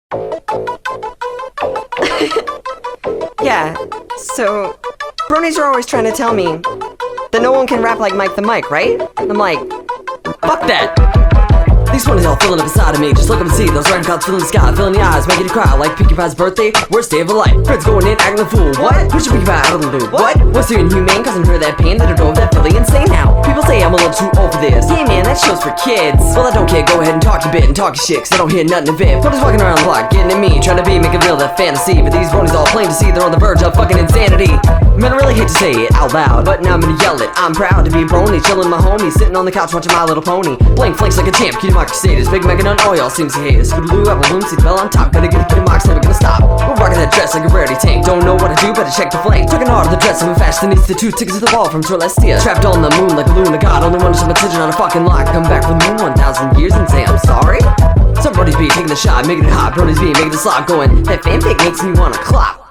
Yeah, so bronies are always trying to tell me that no one can rap like Mike the Mic, right? I'm like, fuck that! These ponies all filling up inside of me. Just look up and see those random clouds filling the sky, filling the eyes, making you cry like Pinkie Pie's birthday. Worst day of her life. Friends going in, acting a fool. What? Push your Pinkie Pie out of the loop. What? What's so inhumane? Causing her that pain that her drove that Philly insane now. People say I'm a little too old for this. Hey man, that show's for kids. Well, I don't care. Go ahead and talk your bit and talk your shit, cause I don't hear nothing of it. Ponies walking around the block, getting at me, trying to be, make a real that fantasy. But these ponies all plain to see they're on the verge of fucking insanity. Man, I really hate to say it out loud, but now I'm gonna yell it. I'm proud to be a brony, chillin' my homie, sitting on the couch watching My Little Pony. Playing flanks like a champ, cutie mark crusaders, Big Mega Nut, all y'all seems to hate us. Scootaloo, Apple Bloom, seat bell on top, gonna get a cutie marks, never gonna stop. We're rocking that dress like a rarity tank, don't know what to do, better check the flank. Talking hard on the dress, I'm fast, needs the 2 tickets to the ball from Celestia. Trapped on the moon like a Luna god, only one to some attention on a fucking lock. Come back from the moon 1,000 years and say I'm sorry. Some bronies be taking the shot, making it hot, bronies be making the slop going. That fanfic makes me wanna clap.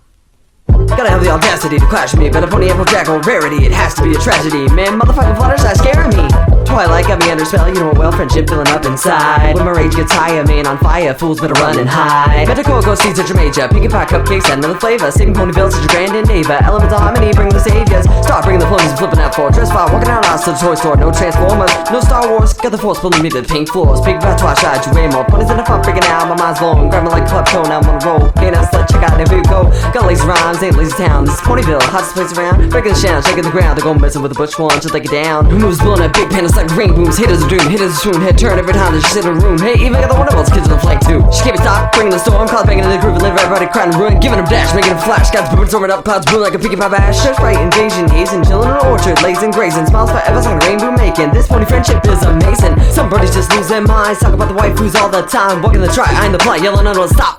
Gotta have the audacity to clash with me, but a pony applejack or rarity, it has to be a tragedy. Man, motherfucking Fluttershy scaring me. Twilight got me under spell, you know what, well, friendship filling up inside. When my rage gets higher, man on fire, fools better run and hide. Metacoco seeds at your major, Pinkie Pie cupcakes and another flavor. Saving Ponyville such a grand endeavor, elemental harmony, bring the saviors. Start bringing the floaties and flipping out for dress fire, walking out house to the toy store. No Transformers, no Star Wars, got the force pulling me to the pink floors. Pinkie Pie Twilight, you way more ponies in the front, freaking out, my mind's blown. Grabbing like Klepto, now I'm on a roll. Can't out slut, check out there we go. Got lazy rhymes, ain't lazy town. This is Ponyville, hottest place around. Breaking the sound, shaking the ground, they're going messing with the butch one, just like it down. Who moves blowing up big panels like ring booms, haters a dream, hitters a swoon, head turn every time that she's in a room. Hey, even got the Wonderbolts kids on the flank too. She can't be stopped, bringing the storm, clouds banging in the groove and leave everybody crying and ruin. Giving them dash, making them flash, got the storming up, clouds boom like a Pinkie Pie bash. Chef right, invasion, hazing, chillin' in an orchard, lazing, grazing, smiles forever, like rainbow making. This pony friendship is amazing. Some birdies just lose their minds, talk about the waifus all the time. Walking the try, I ain't the plot, yelling on stop.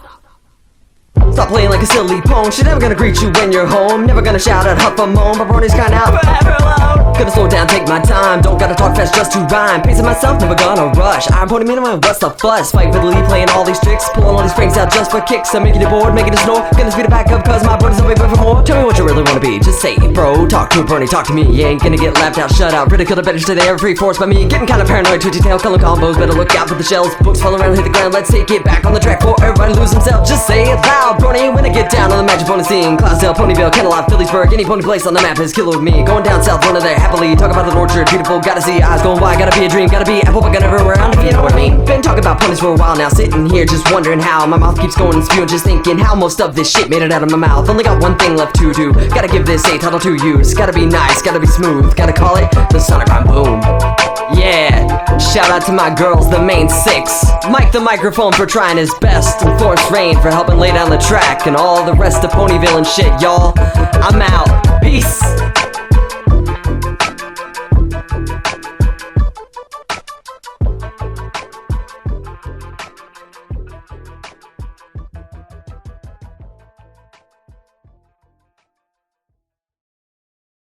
Stop playing like a silly pone. She never gonna greet you when you're home. Never gonna shout out, huff or moan. My brony's crying out forever alone. Gonna slow down, take my time. Don't gotta talk fast just to rhyme. Pacing myself, never gonna rush. I'm Pony minimum, what's the fuss? Fight for the lead, playing all these tricks, pulling all these pranks out just for kicks. I'm making it bored, making it snore. Gonna speed it back up cause my brony's away for more. Tell me what you really wanna be, just say it, bro. Talk to a brony, talk to me. You ain't gonna get laughed out, shut out, ridiculed, I better stay there. Free force by me, getting kinda paranoid. Twitchy tail, color combos, better look out for the shells. Books fall around, hit the ground, let's take it back on the track. For everybody lose themselves, just say it loud, brony. When I get down on the magic pony scene, Clydesdale, Ponyville, Kenilworth, Phillipsburg, any pony place on the map is killer with me. Going down south, running there happily, talk about the orchard, beautiful, gotta see eyes going wide, gotta be a dream, gotta be apple, but gotta never around, if you know what I mean. Been talking about ponies for a while now, sitting here just wondering how my mouth keeps going and spewing, just thinking how most of this shit made it out of my mouth. Only got one thing left to do, gotta give this a title to use, gotta be nice, gotta be smooth, gotta call it the Sonic Rhyme Boom. Yeah, shout out to my girls, the main 6. Mike the microphone for trying his best, and Force Rain for helping lay down the track, and all the rest of Ponyville and shit, y'all.